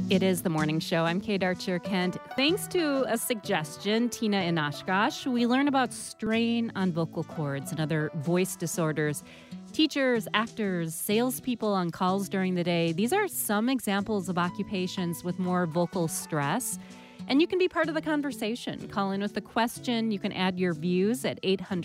It is the morning show. I'm Kate Archer-Kent. Thanks to a suggestion, Tina in Oshkosh, we learn about strain on vocal cords and other voice disorders. Teachers, actors, salespeople on calls during the day. These are some examples of occupations with more vocal stress. And you can be part of the conversation. Call in with a question. You can add your views at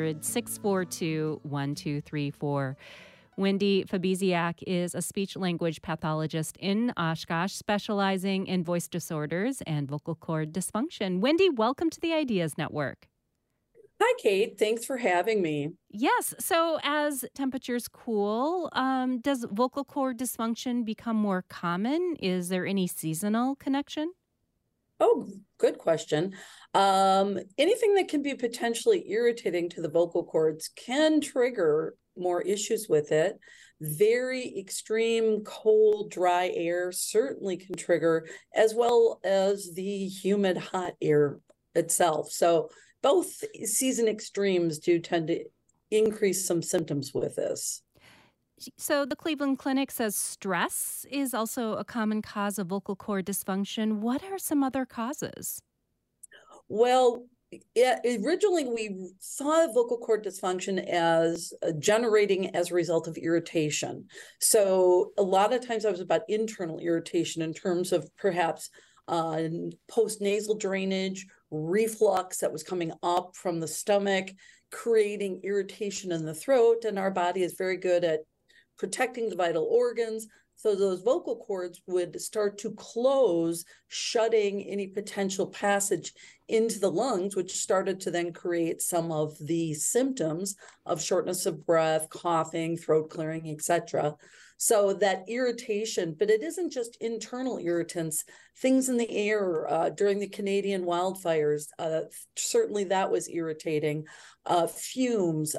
800-642-1234. Wendy Fabiziak is a speech-language pathologist in Oshkosh, specializing in voice disorders and vocal cord dysfunction. Wendy, welcome to the Ideas Network. Hi, Kate. Thanks for having me. Yes. So as temperatures cool, does vocal cord dysfunction become more common? Is there any seasonal connection? Oh, good question. Anything that can be potentially irritating to the vocal cords can trigger more issues with it. Very extreme cold, dry air certainly can trigger, as well as the humid, hot air itself. So both season extremes do tend to increase some symptoms with this. So the Cleveland Clinic says stress is also a common cause of vocal cord dysfunction. What are some other causes? Well, yeah, originally we saw vocal cord dysfunction as generating as a result of irritation. So a lot of times I was about internal irritation in terms of perhaps post-nasal drainage, reflux that was coming up from the stomach, creating irritation in the throat. And our body is very good at protecting the vital organs. So those vocal cords would start to close, shutting any potential passage into the lungs, which started to then create some of the symptoms of shortness of breath, coughing, throat clearing, etc. So that irritation, but it isn't just internal irritants, things in the air during the Canadian wildfires, certainly that was irritating. Fumes,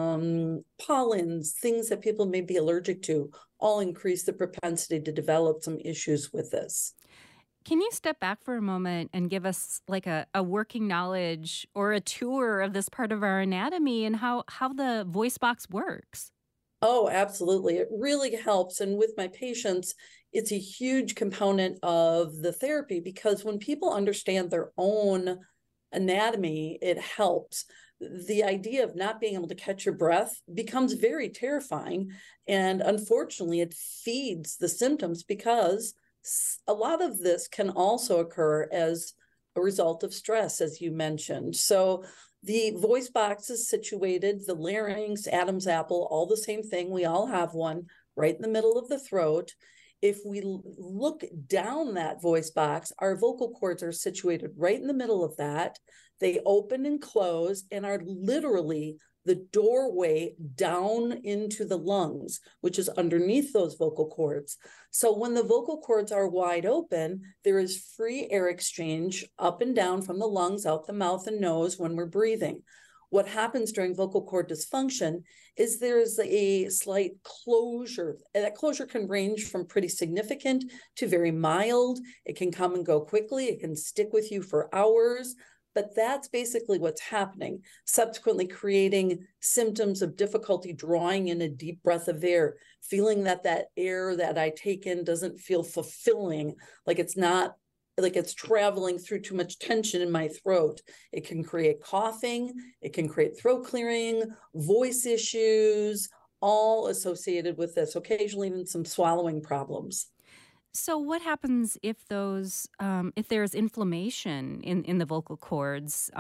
pollens, things that people may be allergic to, all increase the propensity to develop some issues with this. Can you step back for a moment and give us like a working knowledge or a tour of this part of our anatomy and how the voice box works? Oh, absolutely. It really helps. And with my patients, it's a huge component of the therapy because when people understand their own anatomy, it helps. The idea of not being able to catch your breath becomes very terrifying. And unfortunately, it feeds the symptoms because a lot of this can also occur as a result of stress, as you mentioned. So the voice box is situated, the larynx, Adam's apple, all the same thing. We all have one right in the middle of the throat. If we look down that voice box, our vocal cords are situated right in the middle of that. They open and close and are literally the doorway down into the lungs, which is underneath those vocal cords. So when the vocal cords are wide open, there is free air exchange up and down from the lungs, out the mouth and nose when we're breathing. What happens during vocal cord dysfunction is there's a slight closure. And that closure can range from pretty significant to very mild. It can come and go quickly. It can stick with you for hours. But that's basically what's happening, subsequently creating symptoms of difficulty drawing in a deep breath of air, feeling that air that I take in doesn't feel fulfilling, like it's not, like it's traveling through too much tension in my throat. It can create coughing, it can create throat clearing, voice issues, all associated with this, occasionally even some swallowing problems. So what happens if if there's inflammation in the vocal cords?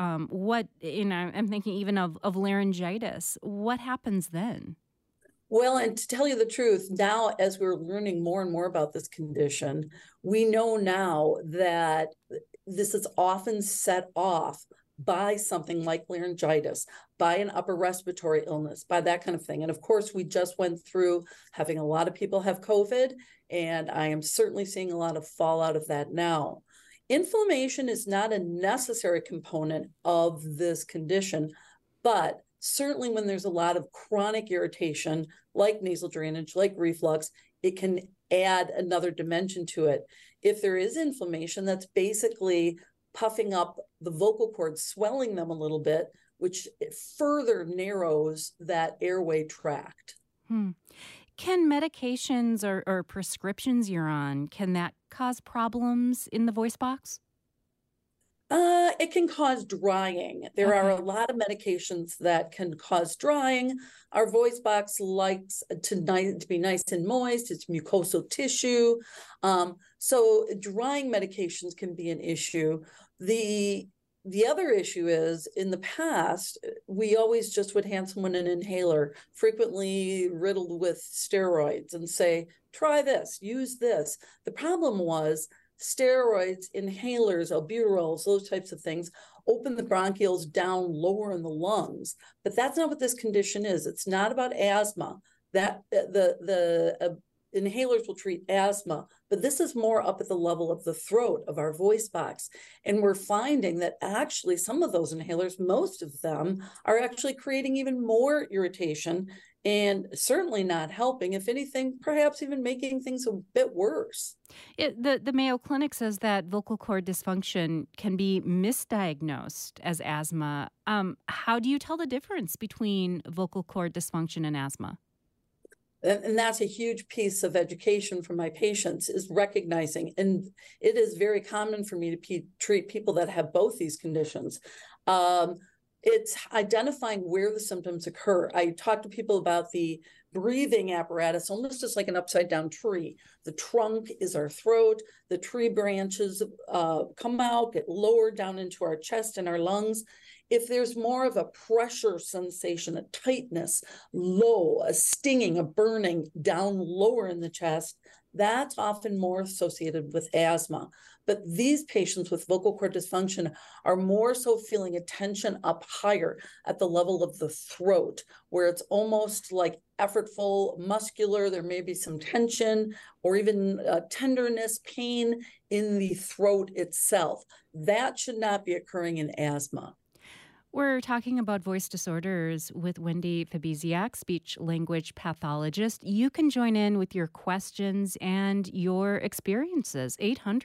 I'm thinking even of laryngitis. What happens then? Well, and to tell you the truth, now as we're learning more and more about this condition, we know now that this is often set off by something like laryngitis, by an upper respiratory illness, by that kind of thing. And of course, we just went through having a lot of people have COVID, and I am certainly seeing a lot of fallout of that now. Inflammation is not a necessary component of this condition, but certainly when there's a lot of chronic irritation, like nasal drainage, like reflux, it can add another dimension to it. If there is inflammation, that's basically puffing up the vocal cords, swelling them a little bit, which further narrows that airway tract. Hmm. Can medications or prescriptions you're on, can that cause problems in the voice box? It can cause drying. There are a Okay. lot of medications that can cause drying. Our voice box likes to be nice and moist. It's mucosal tissue. So drying medications can be an issue. The other issue is in the past, we always just would hand someone an inhaler, frequently riddled with steroids, and say, try this, use this. The problem was steroids, inhalers, albuterols, those types of things open the bronchioles down lower in the lungs. But that's not what this condition is. It's not about asthma. That the inhalers will treat asthma, but this is more up at the level of the throat of our voice box. And we're finding that actually some of those inhalers, most of them, are actually creating even more irritation and certainly not helping. If anything, perhaps even making things a bit worse. The Mayo Clinic says that vocal cord dysfunction can be misdiagnosed as asthma. How do you tell the difference between vocal cord dysfunction and asthma? And that's a huge piece of education for my patients, is recognizing, and it is very common for me to treat people that have both these conditions. It's identifying where the symptoms occur. I talk to people about the breathing apparatus, almost just like an upside down tree. The trunk is our throat. The tree branches come out, get lowered down into our chest and our lungs. If there's more of a pressure sensation, a tightness, low, a stinging, a burning down lower in the chest, that's often more associated with asthma. But these patients with vocal cord dysfunction are more so feeling a tension up higher at the level of the throat, where it's almost like effortful, muscular. There may be some tension or even tenderness, pain in the throat itself. That should not be occurring in asthma. We're talking about voice disorders with Wendy Fabiziak, speech language pathologist. You can join in with your questions and your experiences.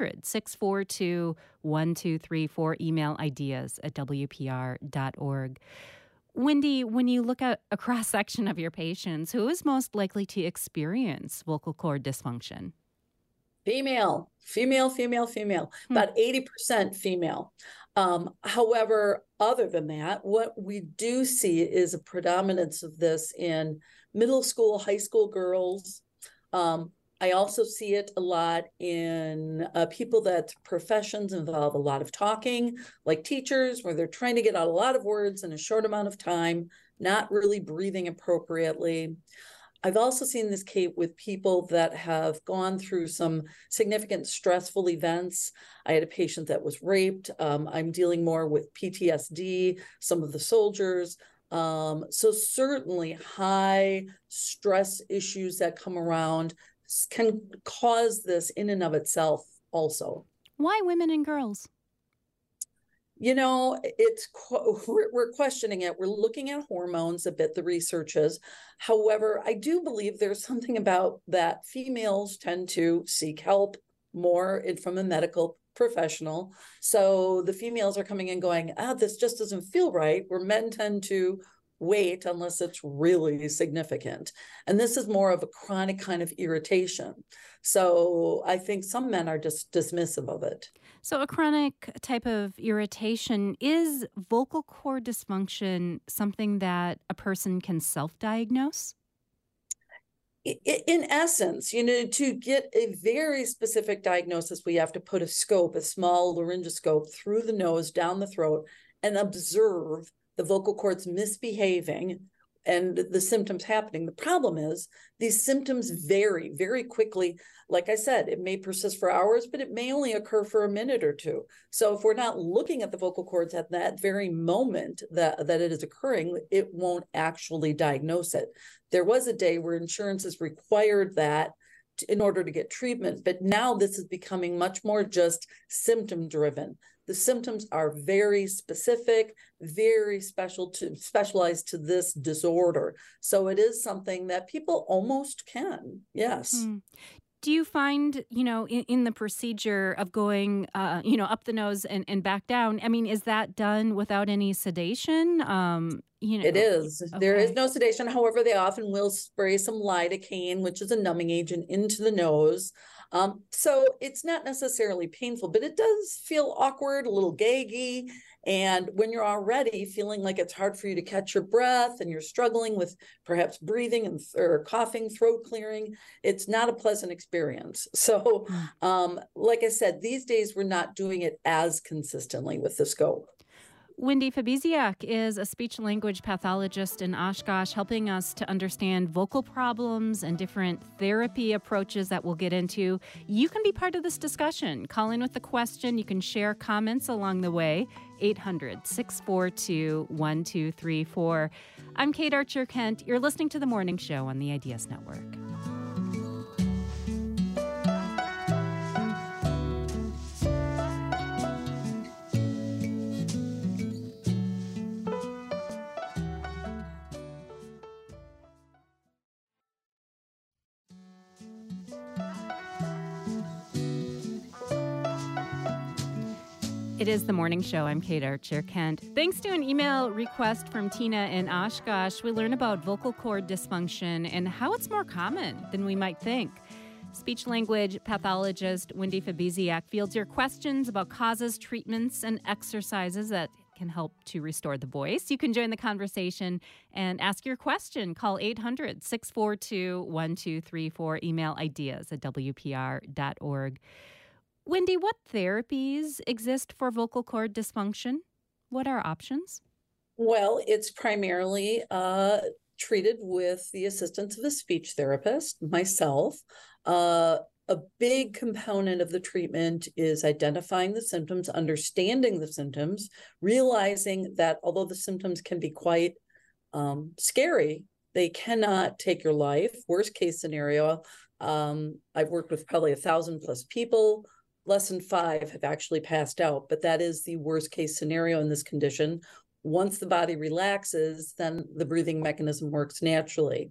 800-642-1234. Email ideas@wpr.org. Wendy, when you look at a cross-section of your patients, who is most likely to experience vocal cord dysfunction? Female. About 80% female. However, other than that, what we do see is a predominance of this in middle school, high school girls. I also see it a lot in people that professions involve a lot of talking, like teachers, where they're trying to get out a lot of words in a short amount of time, not really breathing appropriately. I've also seen this, Kate, with people that have gone through some significant stressful events. I had a patient that was raped. I'm dealing more with PTSD, some of the soldiers. So certainly high stress issues that come around can cause this in and of itself also. Why women and girls? You know, we're questioning it. We're looking at hormones a bit, the research is. However, I do believe there's something about that females tend to seek help more from a medical professional. So the females are coming in going, this just doesn't feel right, where men tend to wait unless it's really significant. And this is more of a chronic kind of irritation. So I think some men are just dismissive of it. So a chronic type of irritation, is vocal cord dysfunction something that a person can self-diagnose? In essence, to get a very specific diagnosis, we have to put a scope, a small laryngoscope, through the nose, down the throat, and observe the vocal cords misbehaving and the symptoms happening. The problem is these symptoms vary very quickly. Like I said, it may persist for hours, but it may only occur for a minute or two. So if we're not looking at the vocal cords at that very moment that it is occurring, it won't actually diagnose it. There was a day where insurances required that in order to get treatment, but now this is becoming much more just symptom driven. The symptoms are very specific, very specialized to this disorder. So it is something that people almost can, yes. Do you find, in the procedure of going, up the nose and back down, I mean, is that done without any sedation? It is. There is Okay. no sedation. However, they often will spray some lidocaine, which is a numbing agent, into the nose. So it's not necessarily painful, but it does feel awkward, a little gaggy. And when you're already feeling like it's hard for you to catch your breath and you're struggling with perhaps breathing or coughing, throat clearing, it's not a pleasant experience. So, like I said, these days we're not doing it as consistently with the scope. Wendy Fabiziak is a speech language pathologist in Oshkosh, helping us to understand vocal problems and different therapy approaches that we'll get into. You can be part of this discussion. Call in with a question. You can share comments along the way. 800-642-1234. I'm Kate Archer-Kent. You're listening to The Morning Show on the Ideas Network. It is The Morning Show. I'm Kate Archer-Kent. Thanks to an email request from Tina in Oshkosh, we learn about vocal cord dysfunction and how it's more common than we might think. Speech language pathologist Wendy Fabiziak fields your questions about causes, treatments, and exercises that can help to restore the voice. You can join the conversation and ask your question. Call 800-642-1234. Email ideas@wpr.org. Wendy, what therapies exist for vocal cord dysfunction? What are options? Well, it's primarily treated with the assistance of a speech therapist, myself. A big component of the treatment is identifying the symptoms, understanding the symptoms, realizing that although the symptoms can be quite scary, they cannot take your life. Worst case scenario, I've worked with probably 1,000+ people. Less than 5 have actually passed out, but that is the worst case scenario in this condition. Once the body relaxes, then the breathing mechanism works naturally.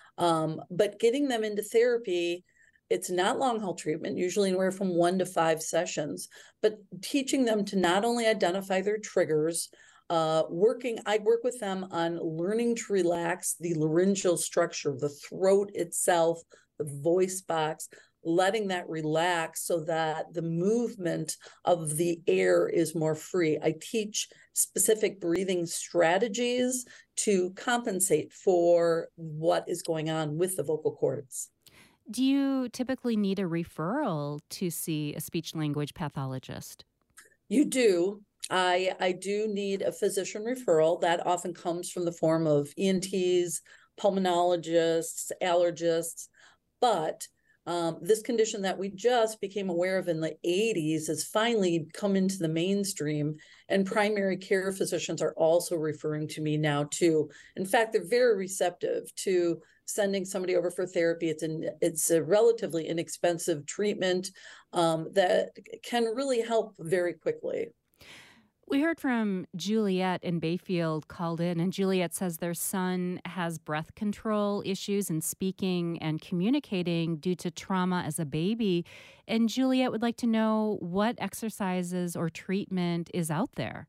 But getting them into therapy, it's not long haul treatment, usually anywhere from 1 to 5 sessions, but teaching them to not only identify their triggers, I work with them on learning to relax the laryngeal structure, the throat itself, the voice box, letting that relax so that the movement of the air is more free. I teach specific breathing strategies to compensate for what is going on with the vocal cords. Do you typically need a referral to see a speech language pathologist? You do. I do need a physician referral. That often comes from the form of ENTs, pulmonologists, allergists, but this condition that we just became aware of in the 80s has finally come into the mainstream, and primary care physicians are also referring to me now too. In fact, they're very receptive to sending somebody over for therapy. It's a relatively inexpensive treatment that can really help very quickly. We heard from Juliet in Bayfield called in, and Juliet says their son has breath control issues in speaking and communicating due to trauma as a baby. And Juliet would like to know what exercises or treatment is out there.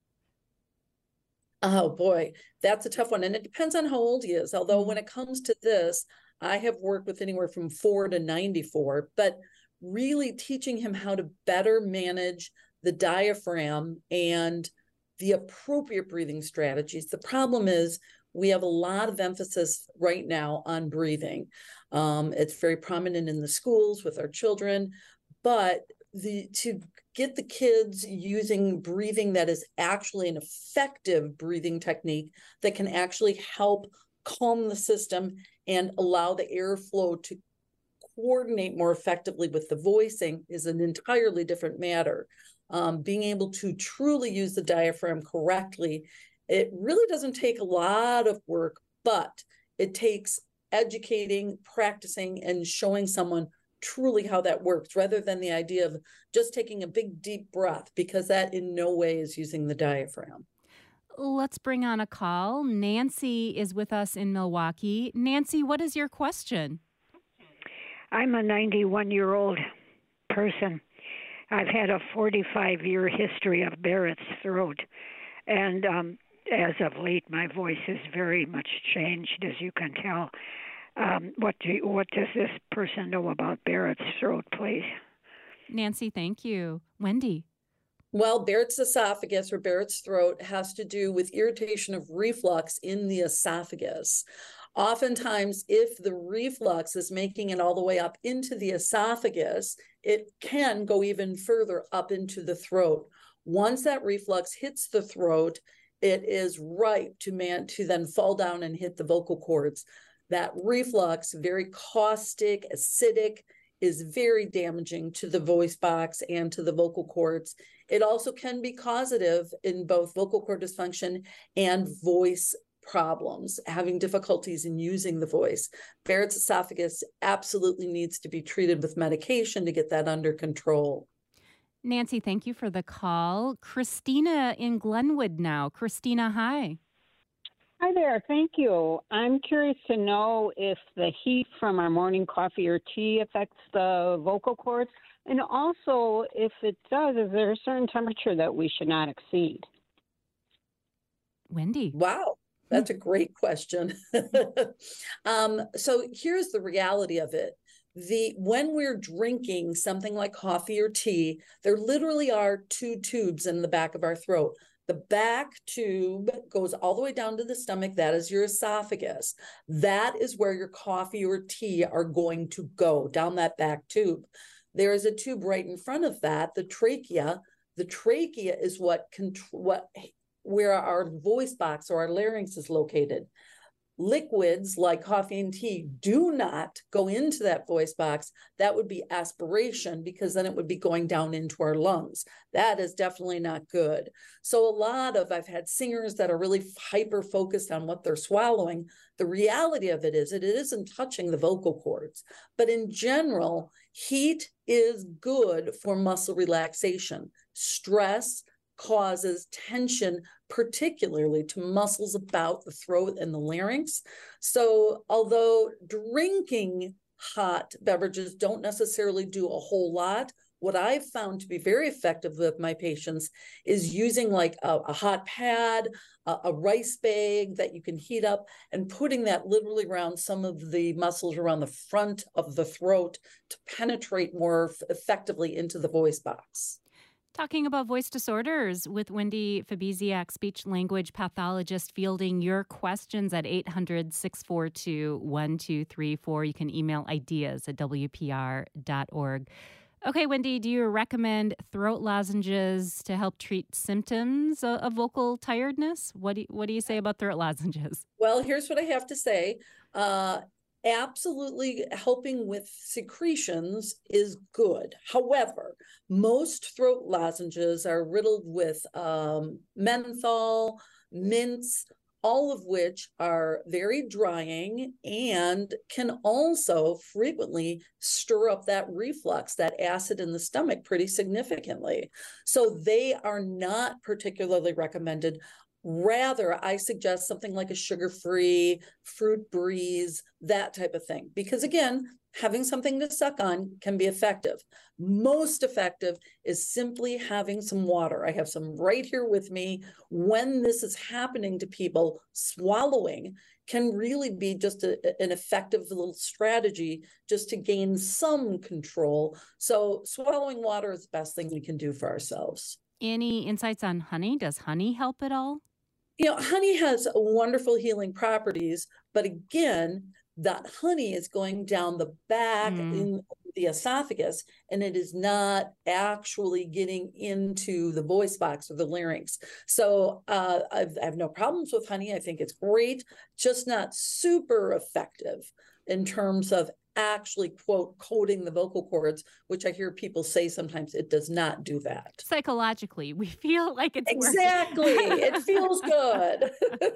Oh boy, that's a tough one. And it depends on how old he is. Although when it comes to this, I have worked with anywhere from 4 to 94, but really teaching him how to better manage the diaphragm and the appropriate breathing strategies. The problem is we have a lot of emphasis right now on breathing. It's very prominent in the schools with our children, but to get the kids using breathing that is actually an effective breathing technique that can actually help calm the system and allow the airflow to coordinate more effectively with the voicing is an entirely different matter. Being able to truly use the diaphragm correctly, it really doesn't take a lot of work, but it takes educating, practicing, and showing someone truly how that works, rather than the idea of just taking a big, deep breath, because that in no way is using the diaphragm. Let's bring on a call. Nancy is with us in Milwaukee. Nancy, what is your question? I'm a 91-year-old person. I've had a 45-year history of Barrett's throat, and as of late, my voice has very much changed, as you can tell. What does this person know about Barrett's throat, please? Nancy, thank you. Wendy. Well, Barrett's esophagus or Barrett's throat has to do with irritation of reflux in the esophagus. Oftentimes, if the reflux is making it all the way up into the esophagus, it can go even further up into the throat. Once that reflux hits the throat, it is ripe to then fall down and hit the vocal cords. That reflux, very caustic, acidic, is very damaging to the voice box and to the vocal cords. It also can be causative in both vocal cord dysfunction and voice problems, having difficulties in using the voice. Barrett's esophagus absolutely needs to be treated with medication to get that under control. Nancy, thank you for the call. Christina in Glenwood now. Christina, hi. Hi there. Thank you. I'm curious to know if the heat from our morning coffee or tea affects the vocal cords, and also if it does, is there a certain temperature that we should not exceed? Wendy. Wow. That's a great question. So here's the reality of it. When we're drinking something like coffee or tea, there literally are two tubes in the back of our throat. The back tube goes all the way down to the stomach. That is your esophagus. That is where your coffee or tea are going to go, down that back tube. There is a tube right in front of that, the trachea. The trachea is where our voice box or our larynx is located. Liquids like coffee and tea do not go into that voice box. That would be aspiration, because then it would be going down into our lungs. That is definitely not good. So I've had singers that are really hyper focused on what they're swallowing. The reality of it is it isn't touching the vocal cords. But in general, heat is good for muscle relaxation. Stress causes tension, particularly to muscles about the throat and the larynx. So although drinking hot beverages don't necessarily do a whole lot, what I've found to be very effective with my patients is using like a hot pad, a rice bag that you can heat up, and putting that literally around some of the muscles around the front of the throat to penetrate more effectively into the voice box. Talking about voice disorders with Wendy Fabiziak, speech-language pathologist, fielding your questions at 800-642-1234. You can email ideas at WPR.org. Okay, Wendy, do you recommend throat lozenges to help treat symptoms of vocal tiredness? What do you say about throat lozenges? Well, here's what I have to say. Absolutely helping with secretions is good. However, most throat lozenges are riddled with menthol, mints, all of which are very drying and can also frequently stir up that reflux, that acid in the stomach, pretty significantly. So they are not particularly recommended. Rather, I suggest something like a sugar-free fruit breeze, that type of thing. Because again, having something to suck on can be effective. Most effective is simply having some water. I have some right here with me. When this is happening to people, swallowing can really be just an effective little strategy just to gain some control. So swallowing water is the best thing we can do for ourselves. Any insights on honey? Does honey help at all? Honey has wonderful healing properties, but again, that honey is going down the back in the esophagus, and it is not actually getting into the voice box or the larynx. So I have no problems with honey. I think it's great, just not super effective in terms of actually, quote, coating the vocal cords, which I hear people say sometimes it does not do that. Psychologically, we feel like it's exactly. It feels good.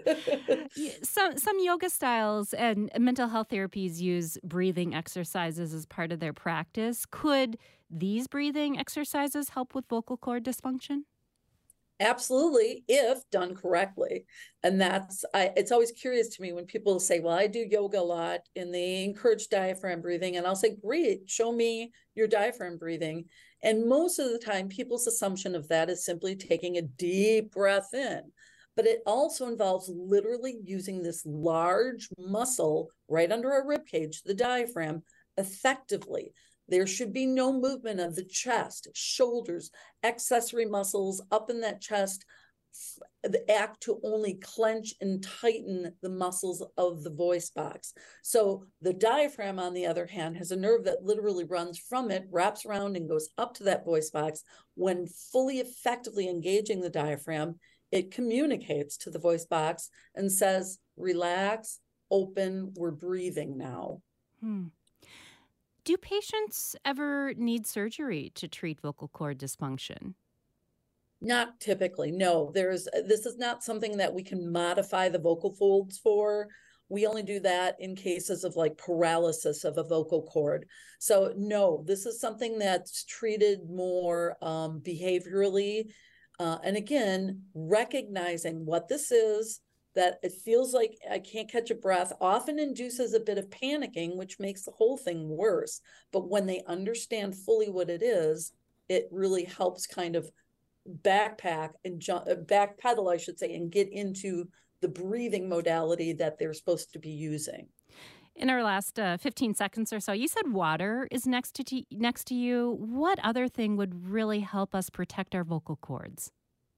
Some yoga styles and mental health therapies use breathing exercises as part of their practice. Could these breathing exercises help with vocal cord dysfunction? Absolutely, if done correctly. And it's always curious to me when people say, well, I do yoga a lot and they encourage diaphragm breathing. And I'll say, great, show me your diaphragm breathing. And most of the time, people's assumption of that is simply taking a deep breath in. But it also involves literally using this large muscle right under our rib cage, the diaphragm, effectively. There should be no movement of the chest, shoulders, accessory muscles up in that chest act to only clench and tighten the muscles of the voice box. So the diaphragm, on the other hand, has a nerve that literally runs from it, wraps around and goes up to that voice box. When fully effectively engaging the diaphragm, it communicates to the voice box and says, relax, open, we're breathing now. Do patients ever need surgery to treat vocal cord dysfunction? Not typically, no. This is not something that we can modify the vocal folds for. We only do that in cases of like paralysis of a vocal cord. So no, this is something that's treated more behaviorally. And again, recognizing what this is, that it feels like I can't catch a breath, often induces a bit of panicking, which makes the whole thing worse. But when they understand fully what it is, it really helps kind of backpedal, I should say, and get into the breathing modality that they're supposed to be using. In our last 15 seconds or so, you said water is next to you. What other thing would really help us protect our vocal cords?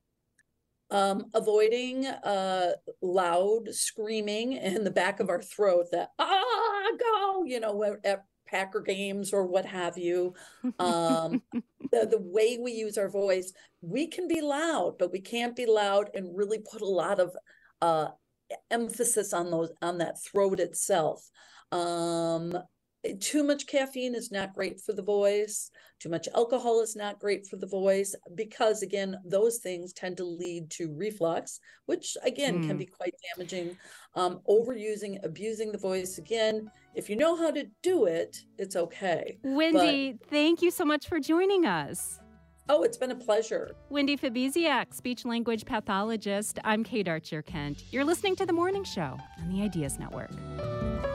Avoiding loud screaming in the back of our throat that, go, at Packer games or what have you. The way we use our voice, we can be loud, but we can't be loud and really put a lot of emphasis on that throat itself. Too much caffeine is not great for the voice. Too much alcohol is not great for the voice because, again, those things tend to lead to reflux, which, again, can be quite damaging. Overusing, abusing the voice, again, if you know how to do it, it's okay. Wendy, thank you so much for joining us. Oh, it's been a pleasure. Wendy Fabiziak, speech-language pathologist. I'm Kate Archer-Kent. You're listening to The Morning Show on the Ideas Network.